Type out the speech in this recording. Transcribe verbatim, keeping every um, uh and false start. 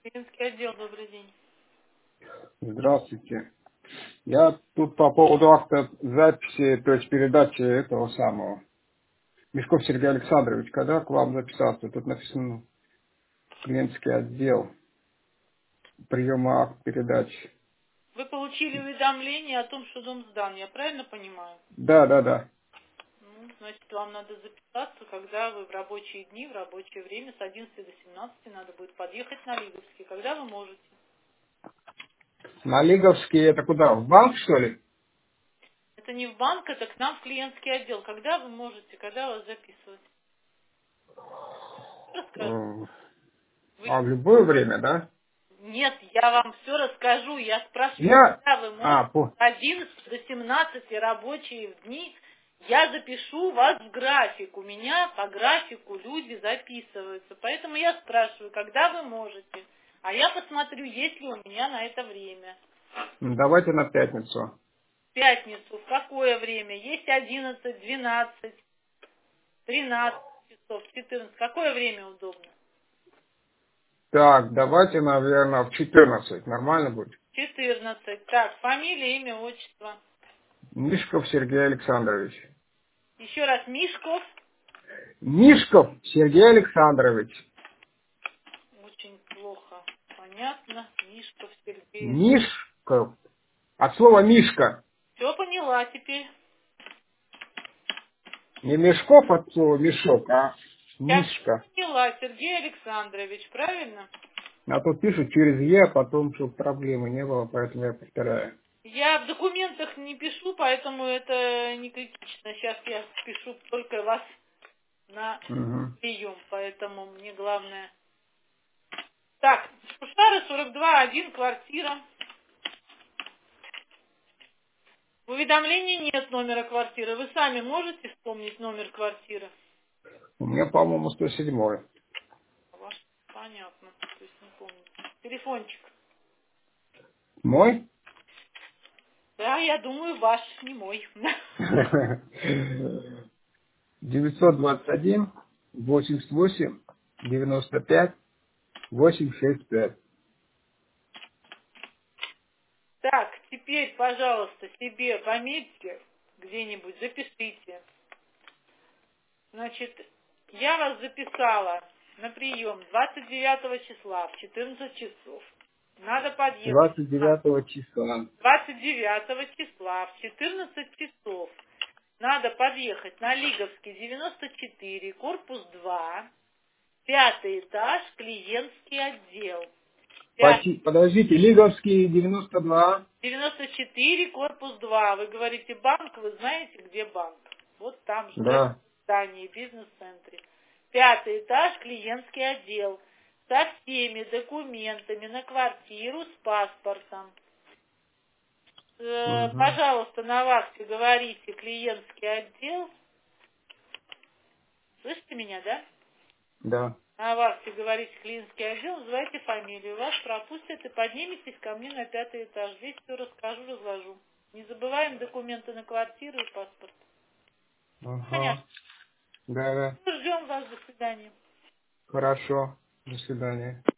Клиентский отдел, добрый день. Здравствуйте. Я тут по поводу акта записи, то есть передачи этого самого. Мешков Сергей Александрович, когда к вам записаться? Тут написано клиентский отдел, приема акт передачи. Вы получили уведомление о том, что дом сдан, я правильно понимаю? Да, да, да. Ну, значит, вам надо записаться, когда вы в рабочие дни, в рабочее время с одиннадцати до семнадцати надо будет подъехать на Лиговский. Когда вы можете? На Лиговский это куда? В банк, что ли? Это не в банк, это к нам в клиентский отдел. Когда вы можете, когда вас записывать? Расскажу. Э, Вы... А в любое время, да? Нет, я вам все расскажу. Я спрашиваю, Я... когда вы А, можете по... с одиннадцати до семнадцати рабочие дни. Я запишу вас в график. У меня по графику люди записываются. Поэтому я спрашиваю, когда вы можете. А я посмотрю, есть ли у меня на это время. ну, давайте на пятницу. В пятницу. В какое время? Есть одиннадцать, двенадцать, тринадцать часов, четырнадцать. Какое время удобно? Так, давайте, наверное, в четырнадцать. Нормально будет? четырнадцать. Так, фамилия, имя, отчество. Мишков Сергей Александрович. Еще раз, Мишков. Мишков Сергей Александрович. Очень плохо. Понятно. Мишков Сергей. Мишков. От слова Мишка. Все поняла теперь. Не Мешков от слова мешок, а Я Мишка. поняла, Сергей Александрович, правильно? А тут пишут через Е, а потом, чтобы проблемы не было, поэтому я повторяю. Я в документах не пишу, поэтому это не критично. Сейчас я пишу только вас на Угу. прием, поэтому мне главное... Так, Шушара сорок два, один, квартира. В уведомлении нет номера квартиры. Вы сами можете вспомнить номер квартиры? У меня, по-моему, сто седьмой. Ваш, понятно, то есть не помню. Телефончик. Мой? Да, я думаю, ваш, не мой. девятьсот двадцать один восемьдесят восемь девяносто пять восемьсот шестьдесят пять. Так, теперь, пожалуйста, себе пометьте где-нибудь, запишите. Значит, я вас записала на прием двадцать девятого числа в четырнадцать часов. Надо подъехать. двадцать А, девятого числа. двадцать девятого числа в четырнадцать часов. Надо подъехать на Лиговский девяносто четыре, корпус два, пятый этаж, клиентский отдел. Почти- Подождите, Лиговский девяносто два. девяносто четыре, корпус два. Вы говорите банк, вы знаете, где банк? Вот там же, в этом Да. здании, бизнес-центре. Пятый этаж, клиентский отдел. Со всеми документами на квартиру с паспортом. Э, Угу. пожалуйста, на вахте говорите клиентский отдел. Слышите меня, да? Да. На вахте говорите клиентский отдел, называйте фамилию. Вас пропустят и подниметесь ко мне на пятый этаж. Здесь все расскажу, разложу. Не забываем документы на квартиру и паспорт. Понятно. Ага. Да, да. Ждем вас. До свидания. Хорошо. До свидания.